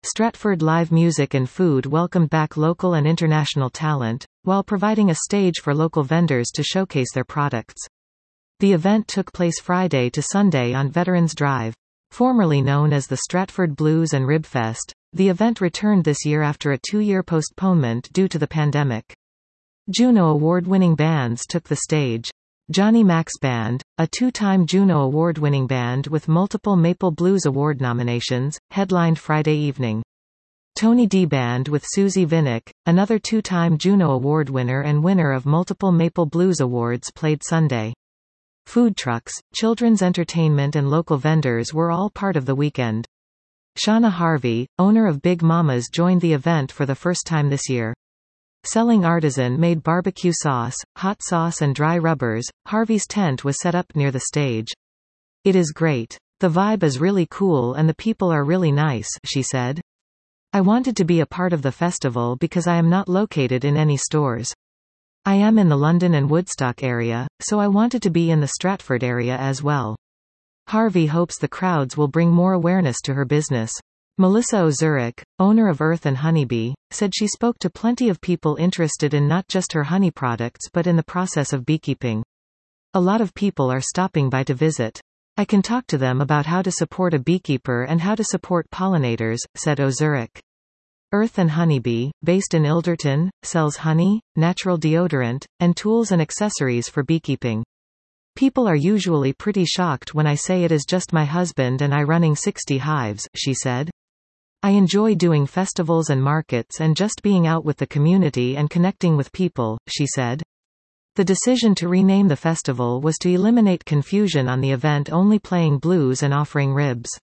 Stratford Live Music and Food welcomed back local and international talent, while providing a stage for local vendors to showcase their products. The event took place Friday to Sunday on Veterans Drive. Formerly known as the Stratford Blues and Rib Fest, the event returned this year after a 2-year postponement due to the pandemic. Juno Award-winning bands took the stage. Johnny Mac's Band, a 2-time Juno Award-winning band with multiple Maple Blues Award nominations, headlined Friday evening. Tony D Band with Susie Vinnick, another 2-time Juno Award winner and winner of multiple Maple Blues Awards, played Sunday. Food trucks, children's entertainment and local vendors were all part of the weekend. Shauna Harvey, owner of Big Mama's, joined the event for the first time this year. Selling artisan-made barbecue sauce, hot sauce and dry rubbers, Harvey's tent was set up near the stage. "It is great. The vibe is really cool and the people are really nice," she said. "I wanted to be a part of the festival because I am not located in any stores. I am in the London and Woodstock area, so I wanted to be in the Stratford area as well." Harvey hopes the crowds will bring more awareness to her business. Melissa Ozurek, owner of Earth and Honeybee, said she spoke to plenty of people interested in not just her honey products but in the process of beekeeping. "A lot of people are stopping by to visit. I can talk to them about how to support a beekeeper and how to support pollinators," said Ozurek. Earth and Honeybee, based in Ilderton, sells honey, natural deodorant, and tools and accessories for beekeeping. "People are usually pretty shocked when I say it is just my husband and I running 60 hives," she said. "I enjoy doing festivals and markets and just being out with the community and connecting with people," she said. The decision to rename the festival was to eliminate confusion on the event only playing blues and offering ribs.